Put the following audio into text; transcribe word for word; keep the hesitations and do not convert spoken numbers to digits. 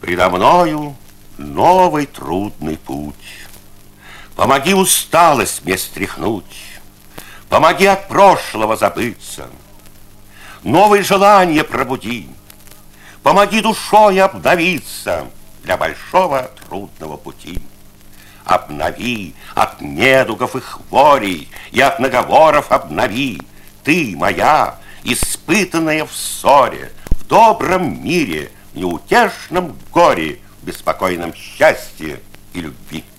Предо мною новый трудный путь. Помоги усталость мне стряхнуть, помоги от прошлого забыться, новые желания пробуди, помоги душой обновиться для большого трудного пути. Обнови от недугов и хворей, и от наговоров обнови. Ты моя, испытанная в ссоре, в добром мире, в неутешном горе, в беспокойном счастье и любви.